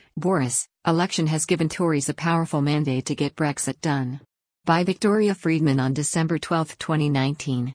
Boris, election has given Tories a powerful mandate to get Brexit done. By Victoria Friedman on December 12, 2019.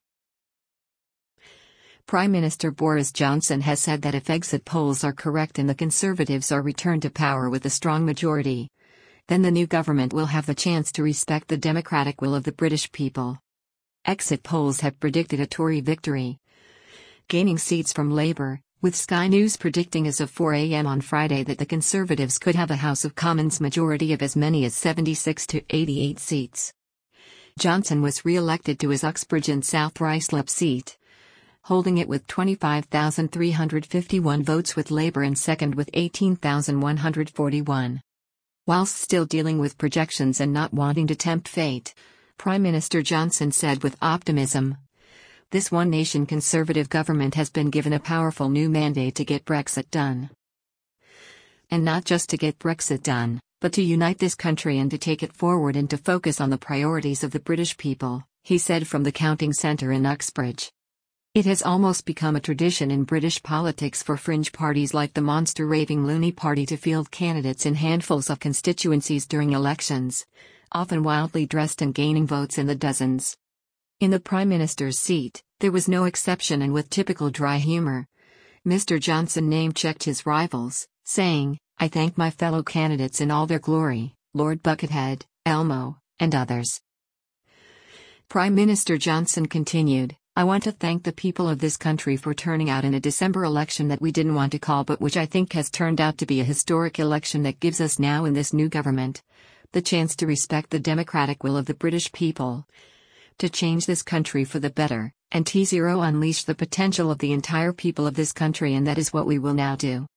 Prime Minister Boris Johnson has said that if exit polls are correct and the Conservatives are returned to power with a strong majority, then the new government will have the chance to respect the democratic will of the British people. Exit polls have predicted a Tory victory, gaining seats from Labour, with Sky News predicting as of 4 a.m. on Friday that the Conservatives could have a House of Commons majority of as many as 76 to 88 seats. Johnson was re-elected to his Uxbridge and South Ruislip seat, holding it with 25,351 votes, with Labour in second with 18,141. Whilst still dealing with projections and not wanting to tempt fate, Prime Minister Johnson said with optimism, "This One Nation Conservative government has been given a powerful new mandate to get Brexit done. And not just to get Brexit done, but to unite this country and to take it forward and to focus on the priorities of the British people," he said from the Counting Centre in Uxbridge. It has almost become a tradition in British politics for fringe parties like the monster raving loony party to field candidates in handfuls of constituencies during elections, often wildly dressed and gaining votes in the dozens. In the Prime Minister's seat, there was no exception, and with typical dry humour, Mr. Johnson name-checked his rivals, saying, "I thank my fellow candidates in all their glory, Lord Buckethead, Elmo, and others." Prime Minister Johnson continued, "I want to thank the people of this country for turning out in a December election that we didn't want to call, but which I think has turned out to be a historic election that gives us now in this new government the chance to respect the democratic will of the British people, to change this country for the better, and to unleash the potential of the entire people of this country, and that is what we will now do."